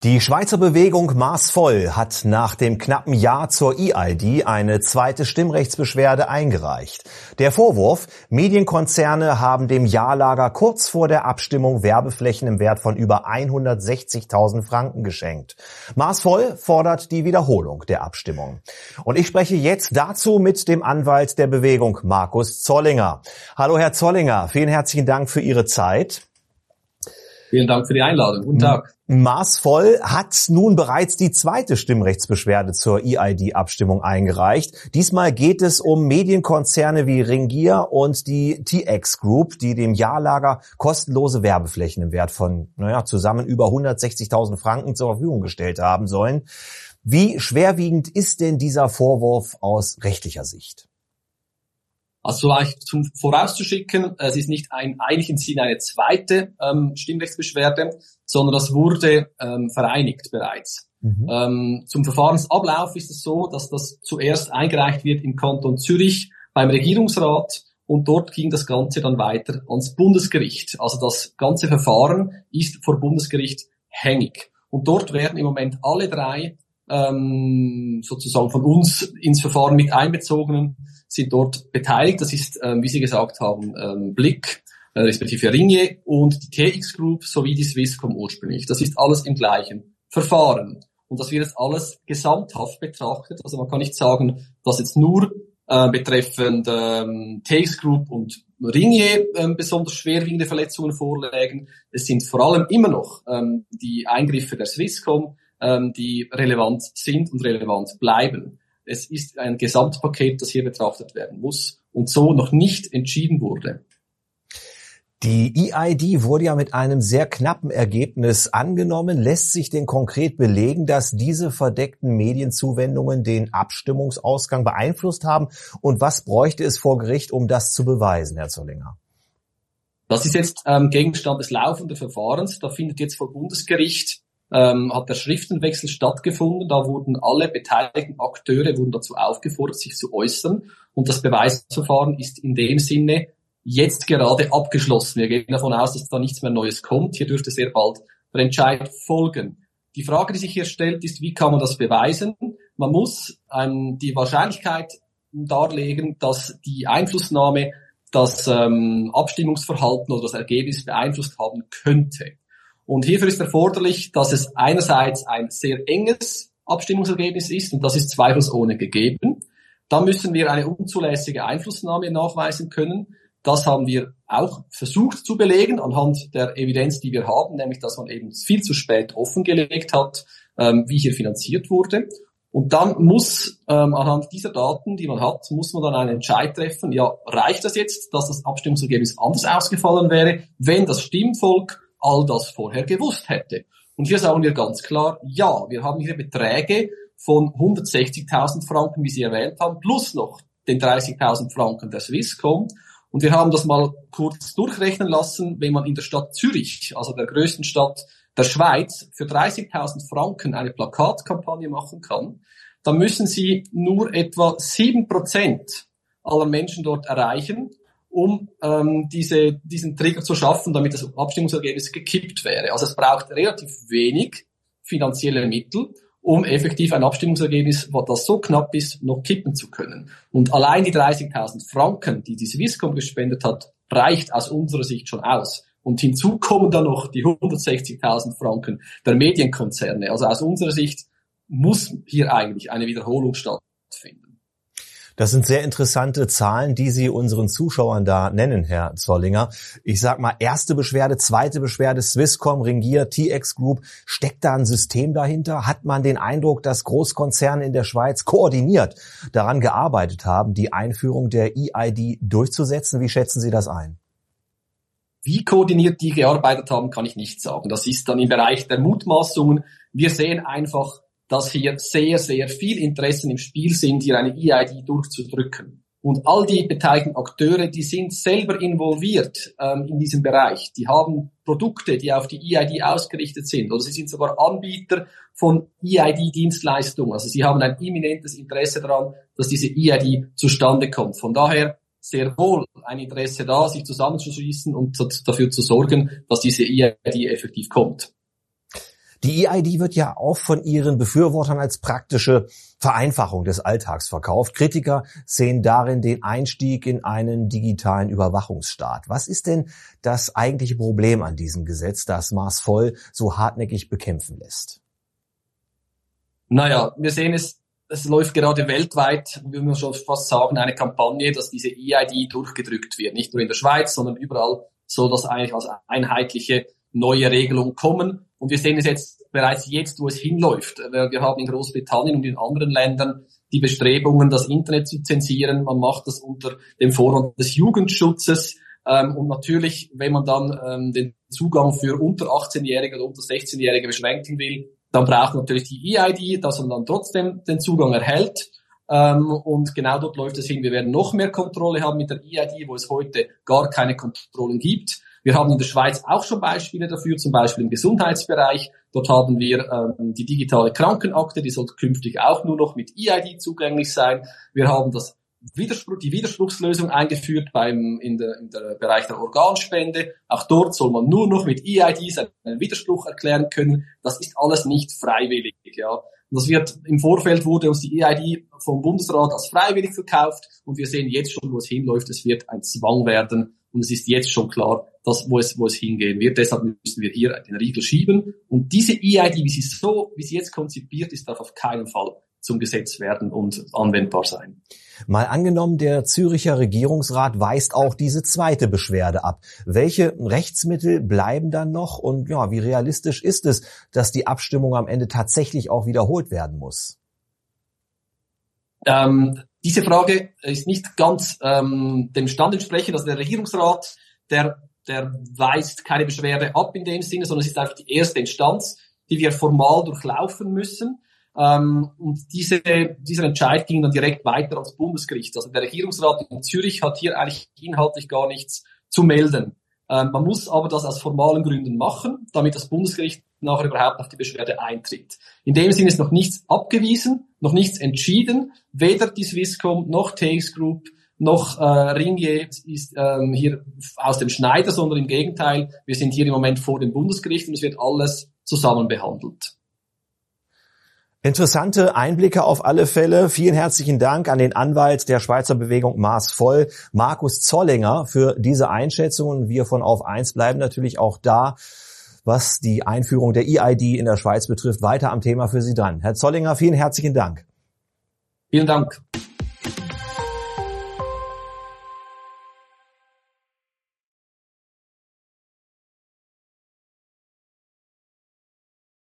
Die Schweizer Bewegung Maßvoll hat nach dem knappen Ja zur eID eine zweite Stimmrechtsbeschwerde eingereicht. Der Vorwurf: Medienkonzerne haben dem Ja-Lager kurz vor der Abstimmung Werbeflächen im Wert von über 160.000 Franken geschenkt. Maßvoll fordert die Wiederholung der Abstimmung. Und ich spreche jetzt dazu mit dem Anwalt der Bewegung, Markus Zollinger. Hallo Herr Zollinger, vielen herzlichen Dank für Ihre Zeit. Vielen Dank für die Einladung. Guten Tag. Maßvoll hat nun bereits die zweite Stimmrechtsbeschwerde zur eID-Abstimmung eingereicht. Diesmal geht es um Medienkonzerne wie Ringier und die TX Group, die dem Ja-Lager kostenlose Werbeflächen im Wert von zusammen über 160.000 Franken zur Verfügung gestellt haben sollen. Wie schwerwiegend ist denn dieser Vorwurf aus rechtlicher Sicht? Also vielleicht zum Vorauszuschicken, es ist nicht eigentlich im Sinne eine zweite Stimmrechtsbeschwerde, sondern das wurde vereinigt bereits. Zum Verfahrensablauf ist es so, dass das zuerst eingereicht wird im Kanton Zürich beim Regierungsrat und dort ging das Ganze dann weiter ans Bundesgericht. Also das ganze Verfahren ist vor Bundesgericht hängig. Und dort werden im Moment alle drei sozusagen von uns ins Verfahren mit einbezogenen sind dort beteiligt. Das ist, wie Sie gesagt haben, Blick, respektive Ringier und die TX Group sowie die Swisscom ursprünglich. Das ist alles im gleichen Verfahren. Und das wird jetzt alles gesamthaft betrachtet. Also man kann nicht sagen, dass jetzt nur betreffend TX Group und Ringier besonders schwerwiegende Verletzungen vorlägen. Es sind vor allem immer noch die Eingriffe der Swisscom, die relevant sind und relevant bleiben. Es ist ein Gesamtpaket, das hier betrachtet werden muss und so noch nicht entschieden wurde. Die eID wurde ja mit einem sehr knappen Ergebnis angenommen. Lässt sich denn konkret belegen, dass diese verdeckten Medienzuwendungen den Abstimmungsausgang beeinflusst haben? Und was bräuchte es vor Gericht, um das zu beweisen, Herr Zollinger? Das ist jetzt Gegenstand des laufenden Verfahrens. Da findet jetzt vor Bundesgericht hat der Schriftenwechsel stattgefunden. Da wurden alle beteiligten Akteure dazu aufgefordert, sich zu äußern. Und das Beweisverfahren ist in dem Sinne jetzt gerade abgeschlossen. Wir gehen davon aus, dass da nichts mehr Neues kommt. Hier dürfte sehr bald der Entscheid folgen. Die Frage, die sich hier stellt, ist, wie kann man das beweisen? Man muss die Wahrscheinlichkeit darlegen, dass die Einflussnahme das Abstimmungsverhalten oder das Ergebnis beeinflusst haben könnte. Und hierfür ist erforderlich, dass es einerseits ein sehr enges Abstimmungsergebnis ist, und das ist zweifelsohne gegeben. Dann müssen wir eine unzulässige Einflussnahme nachweisen können. Das haben wir auch versucht zu belegen anhand der Evidenz, die wir haben, nämlich dass man eben viel zu spät offengelegt hat, wie hier finanziert wurde. Und dann muss anhand dieser Daten, die man hat, muss man dann einen Entscheid treffen. Ja, reicht das jetzt, dass das Abstimmungsergebnis anders ausgefallen wäre, wenn das Stimmvolk all das vorher gewusst hätte? Und hier sagen wir ganz klar, ja, wir haben hier Beträge von 160.000 Franken, wie Sie erwähnt haben, plus noch den 30.000 Franken der Swisscom. Und wir haben das mal kurz durchrechnen lassen, wenn man in der Stadt Zürich, also der größten Stadt der Schweiz, für 30.000 Franken eine Plakatkampagne machen kann, dann müssen Sie nur etwa 7% aller Menschen dort erreichen, um diesen Trigger zu schaffen, damit das Abstimmungsergebnis gekippt wäre. Also es braucht relativ wenig finanzielle Mittel, um effektiv ein Abstimmungsergebnis, das so knapp ist, noch kippen zu können. Und allein die 30.000 Franken, die die Swisscom gespendet hat, reicht aus unserer Sicht schon aus. Und hinzu kommen dann noch die 160.000 Franken der Medienkonzerne. Also aus unserer Sicht muss hier eigentlich eine Wiederholung stattfinden. Das sind sehr interessante Zahlen, die Sie unseren Zuschauern da nennen, Herr Zollinger. Ich sag mal, erste Beschwerde, zweite Beschwerde, Swisscom, Ringier, TX Group. Steckt da ein System dahinter? Hat man den Eindruck, dass Großkonzerne in der Schweiz koordiniert daran gearbeitet haben, die Einführung der eID durchzusetzen? Wie schätzen Sie das ein? Wie koordiniert die gearbeitet haben, kann ich nicht sagen. Das ist dann im Bereich der Mutmaßungen. Wir sehen einfach, dass hier sehr, sehr viel Interessen im Spiel sind, hier eine eID durchzudrücken. Und all die beteiligten Akteure, die sind selber involviert in diesem Bereich. Die haben Produkte, die auf die eID ausgerichtet sind. Oder sie sind sogar Anbieter von eID-Dienstleistungen. Also sie haben ein eminentes Interesse daran, dass diese eID zustande kommt. Von daher sehr wohl ein Interesse da, sich zusammenzuschließen und dafür zu sorgen, dass diese eID effektiv kommt. Die EID wird ja auch von ihren Befürwortern als praktische Vereinfachung des Alltags verkauft. Kritiker sehen darin den Einstieg in einen digitalen Überwachungsstaat. Was ist denn das eigentliche Problem an diesem Gesetz, das Maas Voll so hartnäckig bekämpfen lässt? Naja, wir sehen es läuft gerade weltweit, würde man schon fast sagen, eine Kampagne, dass diese EID durchgedrückt wird. Nicht nur in der Schweiz, sondern überall soll das eigentlich als einheitliche neue Regelung kommen. Und wir sehen es jetzt bereits jetzt, wo es hinläuft. Wir haben in Großbritannien und in anderen Ländern die Bestrebungen, das Internet zu zensieren. Man macht das unter dem Vorwand des Jugendschutzes. Und natürlich, wenn man dann den Zugang für unter 18-Jährige oder unter 16-Jährige beschränken will, dann braucht man natürlich die EID, dass man dann trotzdem den Zugang erhält. Und genau dort läuft es hin. Wir werden noch mehr Kontrolle haben mit der EID, wo es heute gar keine Kontrollen gibt. Wir haben in der Schweiz auch schon Beispiele dafür, zum Beispiel im Gesundheitsbereich. Dort haben wir die digitale Krankenakte, die soll künftig auch nur noch mit EID zugänglich sein. Wir haben die Widerspruchslösung eingeführt in der Bereich der Organspende. Auch dort soll man nur noch mit EID seinen Widerspruch erklären können. Das ist alles nicht freiwillig, ja. Und im Vorfeld wurde uns die EID vom Bundesrat als freiwillig verkauft und wir sehen jetzt schon, wo es hinläuft. Es wird ein Zwang werden und es ist jetzt schon klar, wo es hingehen wird. Deshalb müssen wir hier den Riegel schieben. Und diese EID, wie sie jetzt konzipiert ist, darf auf keinen Fall zum Gesetz werden und anwendbar sein. Mal angenommen, der Züricher Regierungsrat weist auch diese zweite Beschwerde ab. Welche Rechtsmittel bleiben dann noch und ja, wie realistisch ist es, dass die Abstimmung am Ende tatsächlich auch wiederholt werden muss? Diese Frage ist nicht ganz dem Stand entsprechend. Also der Regierungsrat, der weist keine Beschwerde ab in dem Sinne, sondern es ist einfach die erste Instanz, die wir formal durchlaufen müssen. Und dieser Entscheid ging dann direkt weiter ans Bundesgericht. Also der Regierungsrat in Zürich hat hier eigentlich inhaltlich gar nichts zu melden. Man muss aber das aus formalen Gründen machen, damit das Bundesgericht nachher überhaupt auf die Beschwerde eintritt. In dem Sinne ist noch nichts abgewiesen, noch nichts entschieden. Weder die Swisscom noch TX Group noch Ringier ist hier aus dem Schneider, sondern im Gegenteil, wir sind hier im Moment vor dem Bundesgericht und es wird alles zusammen behandelt. Interessante Einblicke auf alle Fälle. Vielen herzlichen Dank an den Anwalt der Schweizer Bewegung Maas Voll, Markus Zollinger, für diese Einschätzungen. Wir von Auf 1 bleiben natürlich auch da, was die Einführung der EID in der Schweiz betrifft, weiter am Thema für Sie dran. Herr Zollinger, vielen herzlichen Dank. Vielen Dank.